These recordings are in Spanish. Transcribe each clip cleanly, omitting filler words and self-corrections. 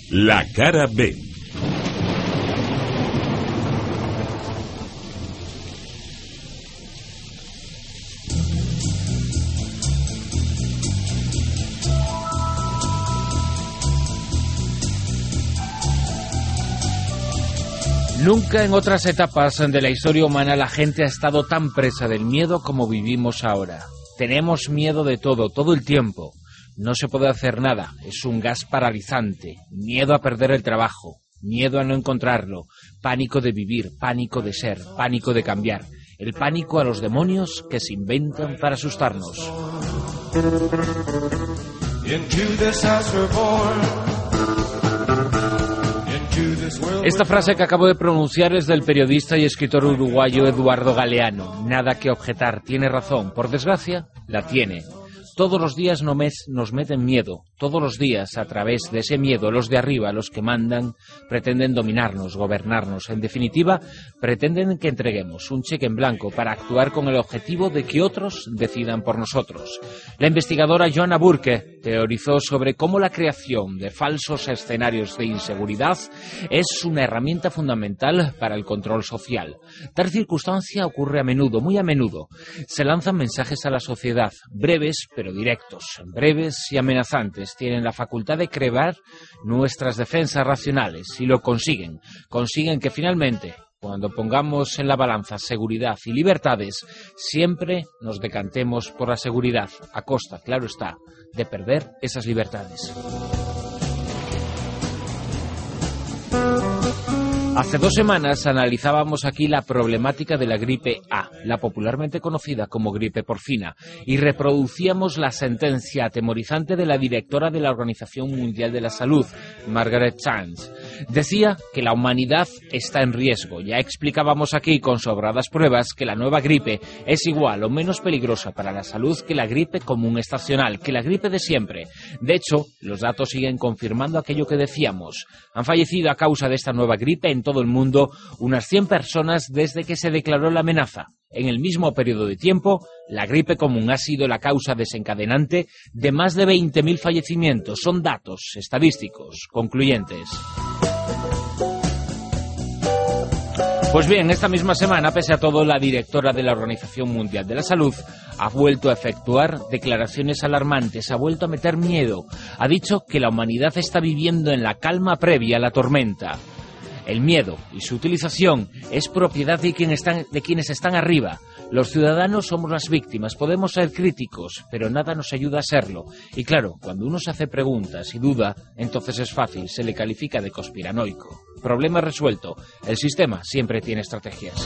La cara B. Nunca en otras etapas de la historia humana la gente ha estado tan presa del miedo como vivimos ahora. Tenemos miedo de todo el tiempo. No se puede hacer nada, es un gas paralizante. Miedo a perder el trabajo, miedo a no encontrarlo, pánico de vivir, pánico de ser, pánico de cambiar. El pánico a los demonios que se inventan para asustarnos. Esta frase que acabo de pronunciar es del periodista y escritor uruguayo Eduardo Galeano. Nada que objetar, tiene razón. Por desgracia, la tiene. Todos los días nos meten miedo. Todos los días, a través de ese miedo, los de arriba, los que mandan, pretenden dominarnos, gobernarnos. En definitiva, pretenden que entreguemos un cheque en blanco para actuar con el objetivo de que otros decidan por nosotros. La investigadora Joanna Burke teorizó sobre cómo la creación de falsos escenarios de inseguridad es una herramienta fundamental para el control social. Tal circunstancia ocurre a menudo, muy a menudo. Se lanzan mensajes a la sociedad, breves pero directos, breves y amenazantes. Tienen la facultad de crear nuestras defensas racionales y lo consiguen. Consiguen que finalmente, cuando pongamos en la balanza seguridad y libertades, siempre nos decantemos por la seguridad, a costa, claro está, de perder esas libertades. Hace 2 semanas analizábamos aquí la problemática de la gripe A, la popularmente conocida como gripe porcina, y reproducíamos la sentencia atemorizante de la directora de la Organización Mundial de la Salud, Margaret Chan. Decía que la humanidad está en riesgo. Ya explicábamos aquí con sobradas pruebas que la nueva gripe es igual o menos peligrosa para la salud que la gripe común estacional, que la gripe de siempre. De hecho, los datos siguen confirmando aquello que decíamos. Han fallecido a causa de esta nueva gripe en todo el mundo unas 100 personas desde que se declaró la amenaza. En el mismo periodo de tiempo, la gripe común ha sido la causa desencadenante de más de 20.000 fallecimientos. Son datos estadísticos concluyentes. Pues bien, esta misma semana, pese a todo, la directora de la Organización Mundial de la Salud ha vuelto a efectuar declaraciones alarmantes, ha vuelto a meter miedo. Ha dicho que la humanidad está viviendo en la calma previa a la tormenta. El miedo y su utilización es propiedad de quienes están arriba. Los ciudadanos somos las víctimas, podemos ser críticos, pero nada nos ayuda a serlo. Y claro, cuando uno se hace preguntas y duda, entonces es fácil, se le califica de conspiranoico. Problema resuelto. El sistema siempre tiene estrategias.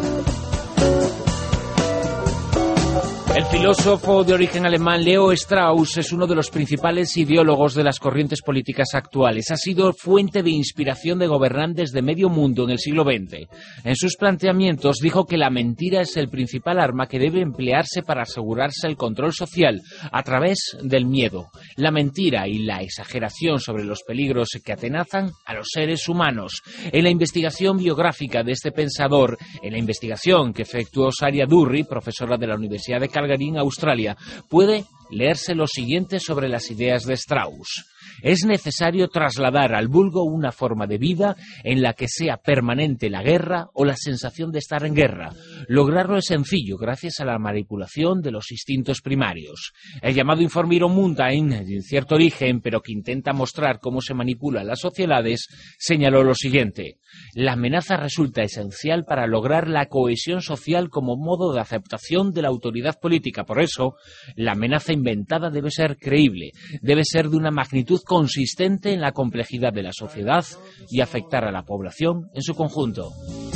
El filósofo de origen alemán Leo Strauss es uno de los principales ideólogos de las corrientes políticas actuales. Ha sido fuente de inspiración de gobernantes de medio mundo en el siglo XX. En sus planteamientos dijo que la mentira es el principal arma que debe emplearse para asegurarse el control social a través del miedo. La mentira y la exageración sobre los peligros que atenazan a los seres humanos. En la investigación biográfica de este pensador, en la investigación que efectuó Saria Durri, profesora de la Universidad de Calgary en Australia, puede leerse lo siguiente sobre las ideas de Strauss. Es necesario trasladar al vulgo una forma de vida en la que sea permanente la guerra o la sensación de estar en guerra. Lograrlo es sencillo gracias a la manipulación de los instintos primarios. El llamado Informiro Mountain, de cierto origen, pero que intenta mostrar cómo se manipulan las sociedades, señaló lo siguiente. La amenaza resulta esencial para lograr la cohesión social como modo de aceptación de la autoridad política. Por eso, la amenaza inventada debe ser creíble, debe ser de una magnitud consistente en la complejidad de la sociedad y afectar a la población en su conjunto.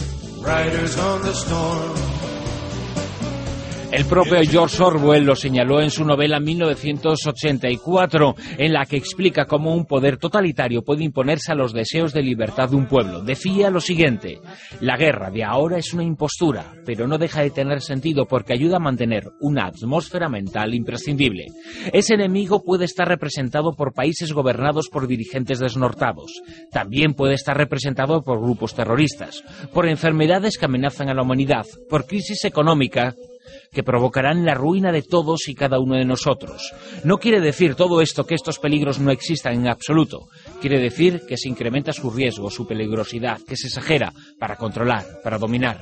El propio George Orwell lo señaló en su novela 1984, en la que explica cómo un poder totalitario puede imponerse a los deseos de libertad de un pueblo. Decía lo siguiente: la guerra de ahora es una impostura, pero no deja de tener sentido porque ayuda a mantener una atmósfera mental imprescindible. Ese enemigo puede estar representado por países gobernados por dirigentes desnortados. También puede estar representado por grupos terroristas, por enfermedades que amenazan a la humanidad, por crisis económica que provocarán la ruina de todos y cada uno de nosotros. No quiere decir todo esto que estos peligros no existan en absoluto. Quiere decir que se incrementa su riesgo, su peligrosidad, que se exagera para controlar, para dominar.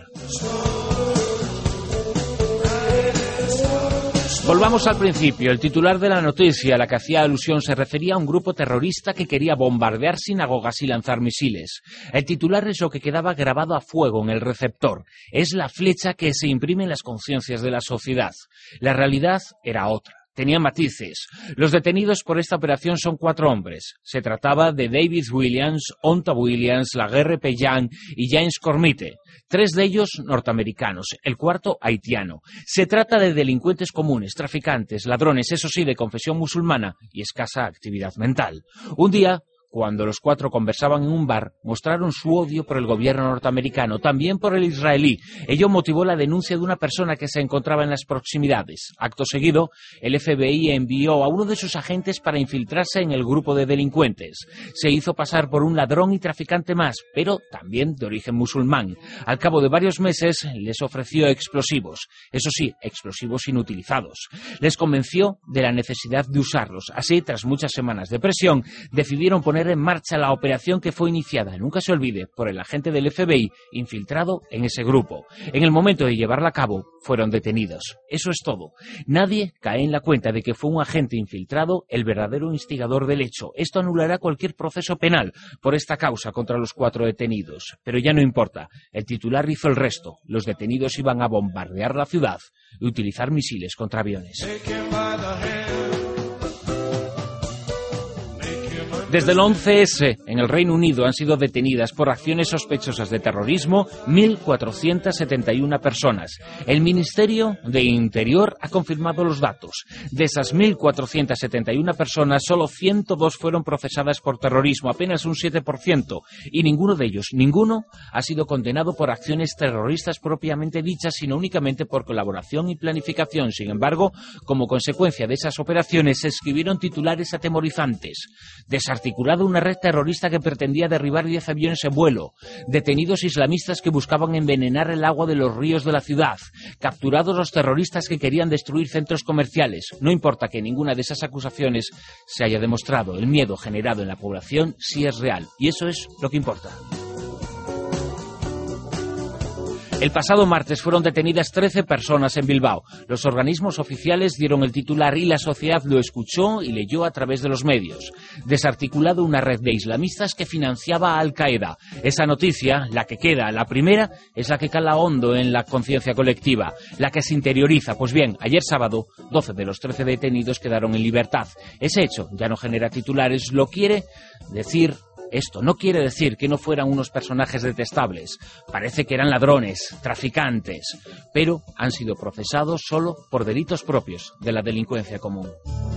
Volvamos al principio. El titular de la noticia a la que hacía alusión se refería a un grupo terrorista que quería bombardear sinagogas y lanzar misiles. El titular es lo que quedaba grabado a fuego en el receptor. Es la flecha que se imprime en las conciencias de la sociedad. La realidad era otra. Tenía matices. Los detenidos por esta operación son 4 hombres. Se trataba de David Williams, Onta Williams, Laguerre Pellan y James Cormite. 3 de ellos norteamericanos, el 4 haitiano. Se trata de delincuentes comunes, traficantes, ladrones, eso sí, de confesión musulmana y escasa actividad mental. Un día, cuando los 4 conversaban en un bar, mostraron su odio por el gobierno norteamericano, también por el israelí. Ello motivó la denuncia de una persona que se encontraba en las proximidades. Acto seguido, el FBI envió a uno de sus agentes para infiltrarse en el grupo de delincuentes. Se hizo pasar por un ladrón y traficante más, pero también de origen musulmán. Al cabo de varios meses, les ofreció explosivos. Eso sí, explosivos inutilizados. Les convenció de la necesidad de usarlos. Así, tras muchas semanas de presión, decidieron poner en marcha la operación que fue iniciada, nunca se olvide, por el agente del FBI infiltrado en ese grupo. En el momento de llevarla a cabo, fueron detenidos. Eso es todo. Nadie cae en la cuenta de que fue un agente infiltrado el verdadero instigador del hecho. Esto anulará cualquier proceso penal por esta causa contra los 4 detenidos. Pero ya no importa. El titular hizo el resto. Los detenidos iban a bombardear la ciudad y utilizar misiles contra aviones. Desde el 11S en el Reino Unido han sido detenidas por acciones sospechosas de terrorismo 1.471 personas. El Ministerio de Interior ha confirmado los datos. De esas 1.471 personas, solo 102 fueron procesadas por terrorismo, apenas un 7%, y ninguno de ellos, ha sido condenado por acciones terroristas propiamente dichas, sino únicamente por colaboración y planificación. Sin embargo, como consecuencia de esas operaciones, se escribieron titulares atemorizantes. Desarticulada una red terrorista que pretendía derribar 10 aviones en vuelo, detenidos islamistas que buscaban envenenar el agua de los ríos de la ciudad, capturados los terroristas que querían destruir centros comerciales. No importa que ninguna de esas acusaciones se haya demostrado, el miedo generado en la población sí es real, y eso es lo que importa. El pasado martes fueron detenidas 13 personas en Bilbao. Los organismos oficiales dieron el titular y la sociedad lo escuchó y leyó a través de los medios. Desarticulado una red de islamistas que financiaba a Al-Qaeda. Esa noticia, la que queda, la primera, es la que cala hondo en la conciencia colectiva, la que se interioriza. Pues bien, ayer sábado, 12 de los 13 detenidos quedaron en libertad. Ese hecho ya no genera titulares, lo quiere decir. Esto no quiere decir que no fueran unos personajes detestables. Parece que eran ladrones, traficantes, pero han sido procesados solo por delitos propios de la delincuencia común.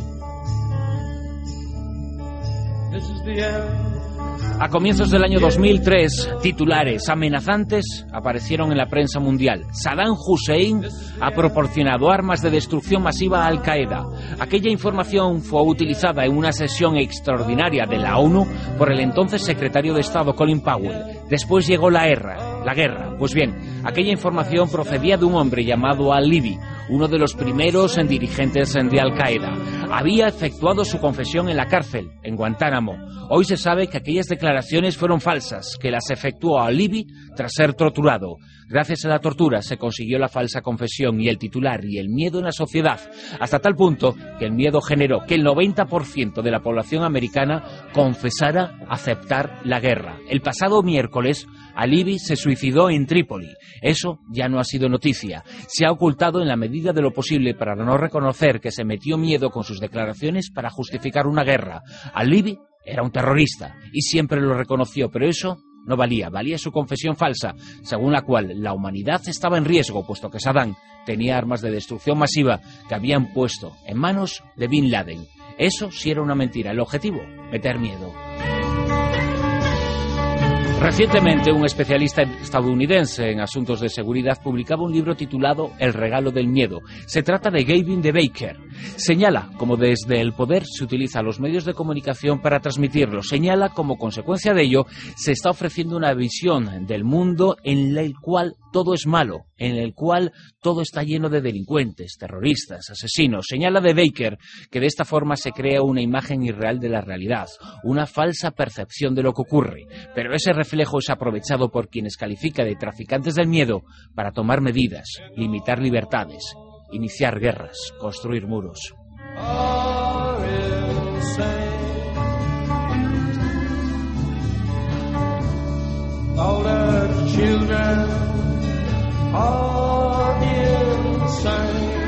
A comienzos del año 2003, titulares amenazantes aparecieron en la prensa mundial. Saddam Hussein ha proporcionado armas de destrucción masiva a Al-Qaeda. Aquella información fue utilizada en una sesión extraordinaria de la ONU por el entonces secretario de Estado Colin Powell. Después llegó la guerra. Pues bien, aquella información procedía de un hombre llamado Al-Libi, uno de los primeros dirigentes de Al-Qaeda. Había efectuado su confesión en la cárcel, en Guantánamo. Hoy se sabe que aquellas declaraciones fueron falsas, que las efectuó Al-Libi tras ser torturado. Gracias a la tortura se consiguió la falsa confesión y el titular y el miedo en la sociedad, hasta tal punto que el miedo generó que el 90% de la población americana confesara aceptar la guerra. El pasado miércoles, Al-Libi se suicidó en Trípoli. Eso ya no ha sido noticia. Se ha ocultado en la medida de lo posible para no reconocer que se metió miedo con sus declaraciones para justificar una guerra. Al-Libi era un terrorista y siempre lo reconoció, pero eso no valía su confesión falsa, según la cual la humanidad estaba en riesgo, puesto que Saddam tenía armas de destrucción masiva que habían puesto en manos de Bin Laden. Eso sí era una mentira. El objetivo, meter miedo. Recientemente, un especialista estadounidense en asuntos de seguridad publicaba un libro titulado El regalo del miedo. Se trata de Gavin de Baker. Señala cómo desde el poder se utilizan los medios de comunicación para transmitirlo. Señala como consecuencia de ello se está ofreciendo una visión del mundo en el cual todo es malo, en el cual todo está lleno de delincuentes, terroristas, asesinos. Señala de Baker que de esta forma se crea una imagen irreal de la realidad, una falsa percepción de lo que ocurre. Pero ese reflejo es aprovechado por quienes califica de traficantes del miedo para tomar medidas, limitar libertades, iniciar guerras, construir muros. Are insane.